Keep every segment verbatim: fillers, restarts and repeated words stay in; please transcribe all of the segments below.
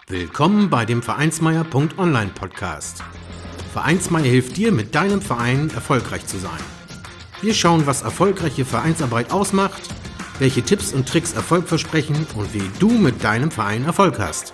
Willkommen bei dem Vereinsmeier Punkt online Podcast. Vereinsmeier hilft dir, mit deinem Verein erfolgreich zu sein. Wir schauen, was erfolgreiche Vereinsarbeit ausmacht, welche Tipps und Tricks Erfolg versprechen und wie du mit deinem Verein Erfolg hast.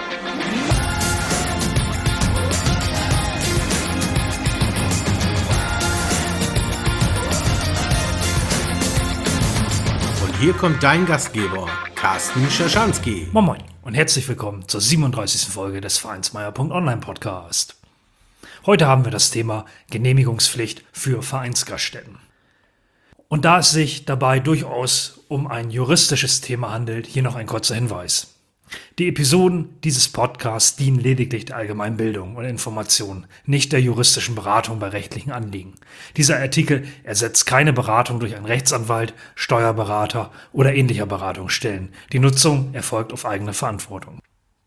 Und hier kommt dein Gastgeber, Carsten Schaschanski. Moin Moin und herzlich willkommen zur siebenunddreißigsten Folge des Vereinsmeier Punkt online Podcast. Heute haben wir das Thema Genehmigungspflicht für Vereinsgaststätten. Und da es sich dabei durchaus um ein juristisches Thema handelt, hier noch ein kurzer Hinweis. Die Episoden dieses Podcasts dienen lediglich der Allgemeinbildung und Information, nicht der juristischen Beratung bei rechtlichen Anliegen. Dieser Artikel ersetzt keine Beratung durch einen Rechtsanwalt, Steuerberater oder ähnlicher Beratungsstellen. Die Nutzung erfolgt auf eigene Verantwortung.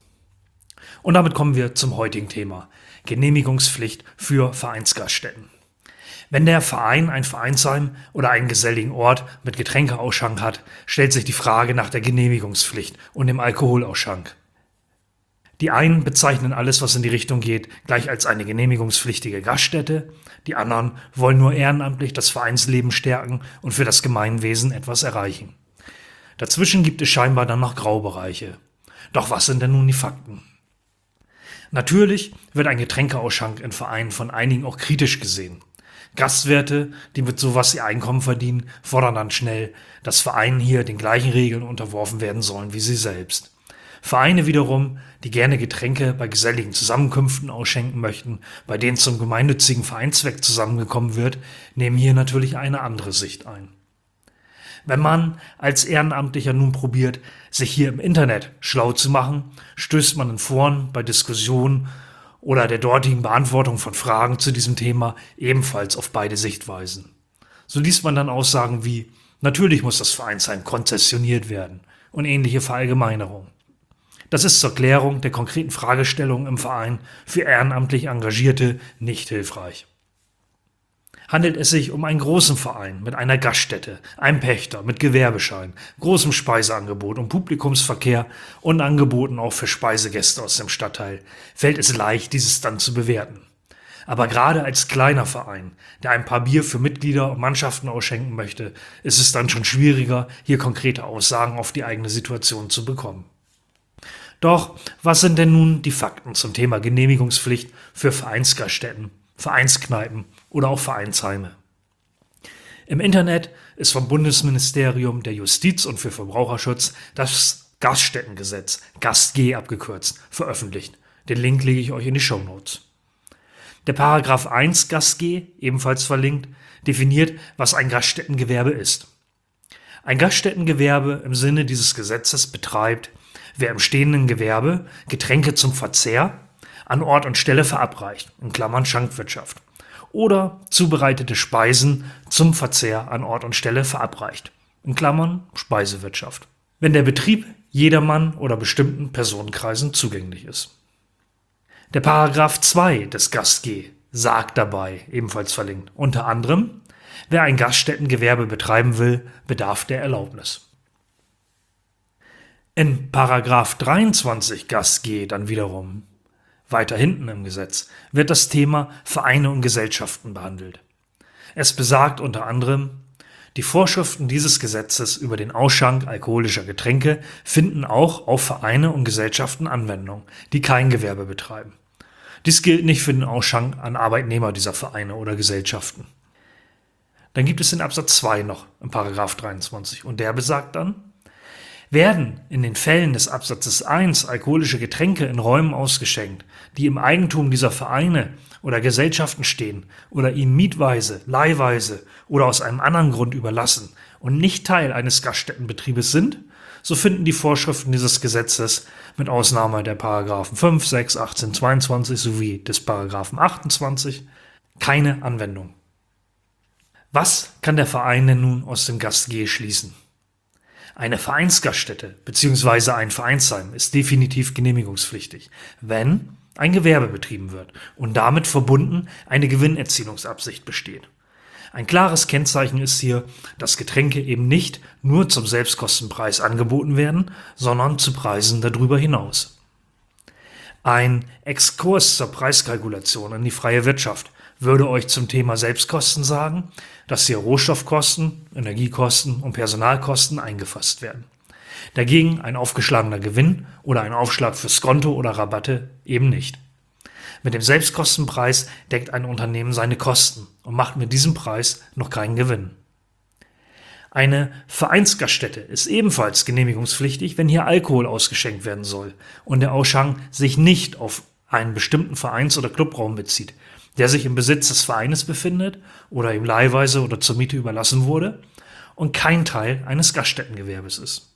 Und damit kommen wir zum heutigen Thema: Genehmigungspflicht für Vereinsgaststätten. Wenn der Verein ein Vereinsheim oder einen geselligen Ort mit Getränkeausschank hat, stellt sich die Frage nach der Genehmigungspflicht und dem Alkoholausschank. Die einen bezeichnen alles, was in die Richtung geht, gleich als eine genehmigungspflichtige Gaststätte. Die anderen wollen nur ehrenamtlich das Vereinsleben stärken und für das Gemeinwesen etwas erreichen. Dazwischen gibt es scheinbar dann noch Graubereiche. Doch was sind denn nun die Fakten? Natürlich wird ein Getränkeausschank in Vereinen von einigen auch kritisch gesehen. Gastwirte, die mit sowas ihr Einkommen verdienen, fordern dann schnell, dass Vereinen hier den gleichen Regeln unterworfen werden sollen wie sie selbst. Vereine wiederum, die gerne Getränke bei geselligen Zusammenkünften ausschenken möchten, bei denen zum gemeinnützigen Vereinszweck zusammengekommen wird, nehmen hier natürlich eine andere Sicht ein. Wenn man als Ehrenamtlicher nun probiert, sich hier im Internet schlau zu machen, stößt man in Foren bei Diskussionen oder der dortigen Beantwortung von Fragen zu diesem Thema ebenfalls auf beide Sichtweisen. So liest man dann Aussagen wie: Natürlich muss das Vereinsheim konzessioniert werden und ähnliche Verallgemeinerungen. Das ist zur Klärung der konkreten Fragestellungen im Verein für ehrenamtlich Engagierte nicht hilfreich. Handelt es sich um einen großen Verein mit einer Gaststätte, einem Pächter mit Gewerbeschein, großem Speiseangebot und Publikumsverkehr und Angeboten auch für Speisegäste aus dem Stadtteil, fällt es leicht, dieses dann zu bewerten. Aber gerade als kleiner Verein, der ein paar Bier für Mitglieder und Mannschaften ausschenken möchte, ist es dann schon schwieriger, hier konkrete Aussagen auf die eigene Situation zu bekommen. Doch was sind denn nun die Fakten zum Thema Genehmigungspflicht für Vereinsgaststätten, Vereinskneipen oder auch Vereinsheime? Im Internet ist vom Bundesministerium der Justiz und für Verbraucherschutz das Gaststättengesetz, GastG abgekürzt, veröffentlicht. Den Link lege ich euch in die Shownotes. Der Paragraph eins GastG, ebenfalls verlinkt, definiert, was ein Gaststättengewerbe ist. Ein Gaststättengewerbe im Sinne dieses Gesetzes betreibt, wer im stehenden Gewerbe Getränke zum Verzehr an Ort und Stelle verabreicht, in Klammern Schankwirtschaft, oder zubereitete Speisen zum Verzehr an Ort und Stelle verabreicht, in Klammern Speisewirtschaft, wenn der Betrieb jedermann oder bestimmten Personenkreisen zugänglich ist. Der Paragraph zwei des GastG sagt dabei, ebenfalls verlinkt, unter anderem: Wer ein Gaststättengewerbe betreiben will, bedarf der Erlaubnis. In Paragraph dreiundzwanzig GastG dann wiederum, weiter hinten im Gesetz, wird das Thema Vereine und Gesellschaften behandelt. Es besagt unter anderem: Die Vorschriften dieses Gesetzes über den Ausschank alkoholischer Getränke finden auch auf Vereine und Gesellschaften Anwendung, die kein Gewerbe betreiben. Dies gilt nicht für den Ausschank an Arbeitnehmer dieser Vereine oder Gesellschaften. Dann gibt es den Absatz zwei noch im Paragraph dreiundzwanzig und der besagt dann: Werden in den Fällen des Absatzes eins alkoholische Getränke in Räumen ausgeschenkt, die im Eigentum dieser Vereine oder Gesellschaften stehen oder ihnen mietweise, leihweise oder aus einem anderen Grund überlassen und nicht Teil eines Gaststättenbetriebes sind, so finden die Vorschriften dieses Gesetzes mit Ausnahme der Paragraphen fünf, sechs, achtzehn, zweiundzwanzig sowie des Paragraphen achtundzwanzig keine Anwendung. Was kann der Verein denn nun aus dem GastG schließen? Eine Vereinsgaststätte bzw. ein Vereinsheim ist definitiv genehmigungspflichtig, wenn ein Gewerbe betrieben wird und damit verbunden eine Gewinnerzielungsabsicht besteht. Ein klares Kennzeichen ist hier, dass Getränke eben nicht nur zum Selbstkostenpreis angeboten werden, sondern zu Preisen darüber hinaus. Ein Exkurs zur Preiskalkulation in die freie Wirtschaft würde euch zum Thema Selbstkosten sagen, dass hier Rohstoffkosten, Energiekosten und Personalkosten eingefasst werden. Dagegen ein aufgeschlagener Gewinn oder ein Aufschlag für Skonto oder Rabatte eben nicht. Mit dem Selbstkostenpreis deckt ein Unternehmen seine Kosten und macht mit diesem Preis noch keinen Gewinn. Eine Vereinsgaststätte ist ebenfalls genehmigungspflichtig, wenn hier Alkohol ausgeschenkt werden soll und der Ausschank sich nicht auf einen bestimmten Vereins- oder Clubraum bezieht, der sich im Besitz des Vereines befindet oder ihm leihweise oder zur Miete überlassen wurde und kein Teil eines Gaststättengewerbes ist.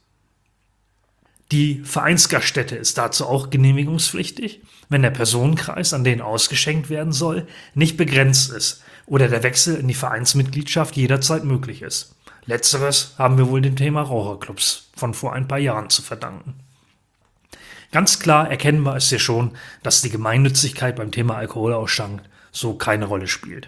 Die Vereinsgaststätte ist dazu auch genehmigungspflichtig, wenn der Personenkreis, an den ausgeschenkt werden soll, nicht begrenzt ist oder der Wechsel in die Vereinsmitgliedschaft jederzeit möglich ist. Letzteres haben wir wohl dem Thema Raucherclubs von vor ein paar Jahren zu verdanken. Ganz klar erkennbar ist hier schon, dass die Gemeinnützigkeit beim Thema Alkoholausschank so keine Rolle spielt.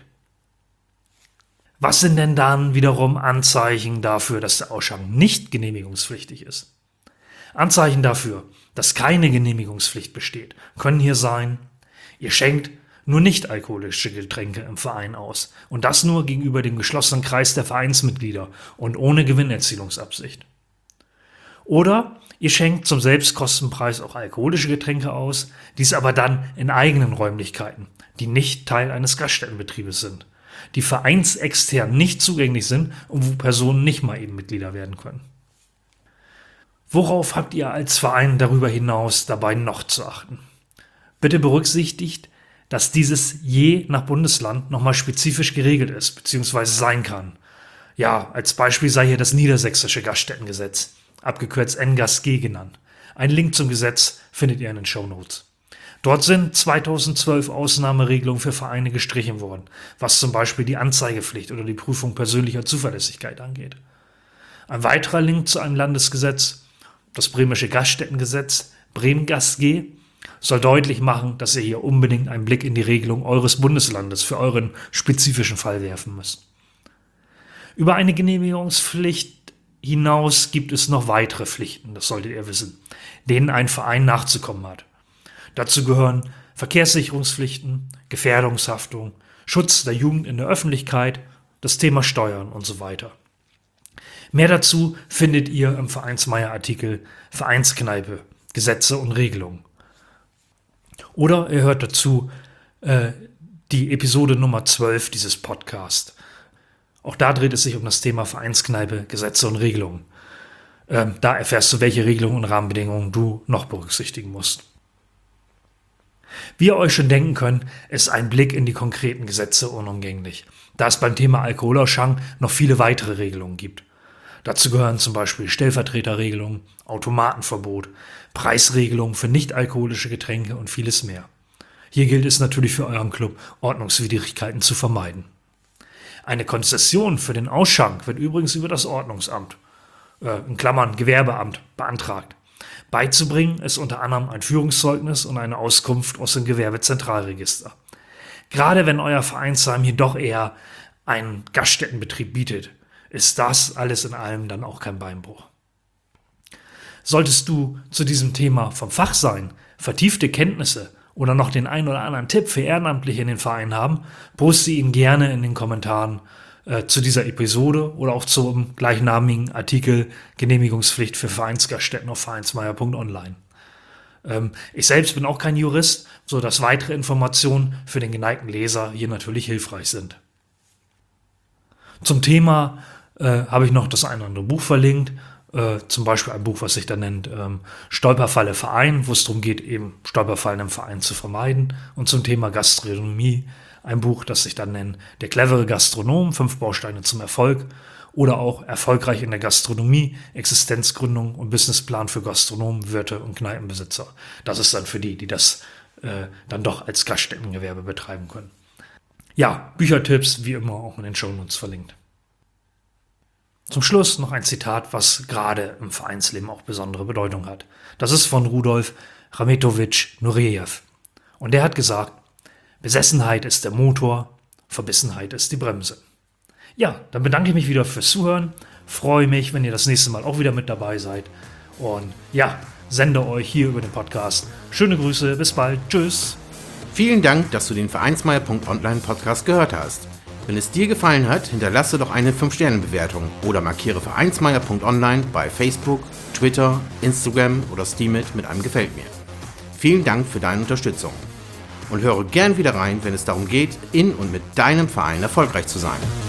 Was sind denn dann wiederum Anzeichen dafür, dass der Ausschank nicht genehmigungspflichtig ist? Anzeichen dafür, dass keine Genehmigungspflicht besteht, können hier sein: Ihr schenkt nur nicht alkoholische Getränke im Verein aus und das nur gegenüber dem geschlossenen Kreis der Vereinsmitglieder und ohne Gewinnerzielungsabsicht. Oder ihr schenkt zum Selbstkostenpreis auch alkoholische Getränke aus, dies aber dann in eigenen Räumlichkeiten, die nicht Teil eines Gaststättenbetriebes sind, die vereinsextern nicht zugänglich sind und wo Personen nicht mal eben Mitglieder werden können. Worauf habt ihr als Verein darüber hinaus dabei noch zu achten? Bitte berücksichtigt, dass dieses je nach Bundesland nochmal spezifisch geregelt ist bzw. sein kann. Ja, als Beispiel sei hier das Niedersächsische Gaststättengesetz, abgekürzt N G A S G genannt. Ein Link zum Gesetz findet ihr in den Shownotes. Dort sind zweitausendzwölf Ausnahmeregelungen für Vereine gestrichen worden, was zum Beispiel die Anzeigepflicht oder die Prüfung persönlicher Zuverlässigkeit angeht. Ein weiterer Link zu einem Landesgesetz, das Bremische Gaststättengesetz, Bremen G A S G, soll deutlich machen, dass ihr hier unbedingt einen Blick in die Regelung eures Bundeslandes für euren spezifischen Fall werfen müsst. Über eine Genehmigungspflicht hinaus gibt es noch weitere Pflichten, das solltet ihr wissen, denen ein Verein nachzukommen hat. Dazu gehören Verkehrssicherungspflichten, Gefährdungshaftung, Schutz der Jugend in der Öffentlichkeit, das Thema Steuern und so weiter. Mehr dazu findet ihr im Vereinsmeier-Artikel Vereinskneipe, Gesetze und Regelungen. Oder ihr hört dazu äh, die Episode Nummer zwölf dieses Podcasts. Auch da dreht es sich um das Thema Vereinskneipe, Gesetze und Regelungen. Ähm, da erfährst du, welche Regelungen und Rahmenbedingungen du noch berücksichtigen musst. Wie ihr euch schon denken könnt, ist ein Blick in die konkreten Gesetze unumgänglich, da es beim Thema Alkoholausschank noch viele weitere Regelungen gibt. Dazu gehören zum Beispiel Stellvertreterregelungen, Automatenverbot, Preisregelungen für nicht-alkoholische Getränke und vieles mehr. Hier gilt es natürlich für euren Club, Ordnungswidrigkeiten zu vermeiden. Eine Konzession für den Ausschank wird übrigens über das Ordnungsamt, äh, in Klammern Gewerbeamt, beantragt. Beizubringen ist unter anderem ein Führungszeugnis und eine Auskunft aus dem Gewerbezentralregister. Gerade wenn euer Vereinsheim hier doch eher einen Gaststättenbetrieb bietet, ist das alles in allem dann auch kein Beinbruch. Solltest du zu diesem Thema vom Fach sein, vertiefte Kenntnisse oder noch den einen oder anderen Tipp für Ehrenamtliche in den Verein haben, poste ihn gerne in den Kommentaren äh, zu dieser Episode oder auch zum gleichnamigen Artikel Genehmigungspflicht für Vereinsgaststätten auf vereinsmeier punkt online. Ähm, ich selbst bin auch kein Jurist, sodass weitere Informationen für den geneigten Leser hier natürlich hilfreich sind. Zum Thema äh, habe ich noch das ein oder andere Buch verlinkt, äh, zum Beispiel ein Buch, was sich da nennt ähm, Stolperfalle Verein, wo es darum geht, eben Stolperfallen im Verein zu vermeiden. Und zum Thema Gastronomie ein Buch, das sich dann nennt Der clevere Gastronom, fünf Bausteine zum Erfolg. Oder auch Erfolgreich in der Gastronomie, Existenzgründung und Businessplan für Gastronomen, Wirte und Kneipenbesitzer. Das ist dann für die, die das äh, dann doch als Gaststättengewerbe betreiben können. Ja, Büchertipps wie immer auch in den Shownotes verlinkt. Zum Schluss noch ein Zitat, was gerade im Vereinsleben auch besondere Bedeutung hat. Das ist von Rudolf Rametowitsch Nurejew. Und der hat gesagt, Besessenheit ist der Motor, Verbissenheit ist die Bremse. Ja, dann bedanke ich mich wieder fürs Zuhören. Freue mich, wenn ihr das nächste Mal auch wieder mit dabei seid. Und ja, sende euch hier über den Podcast schöne Grüße, bis bald, tschüss. Vielen Dank, dass du den Vereinsmeier Punkt online Podcast gehört hast. Wenn es dir gefallen hat, hinterlasse doch eine fünf Sterne Bewertung oder markiere Vereinsmeier Punkt online bei Facebook, Twitter, Instagram oder Steemit mit einem Gefällt mir. Vielen Dank für deine Unterstützung und höre gern wieder rein, wenn es darum geht, in und mit deinem Verein erfolgreich zu sein.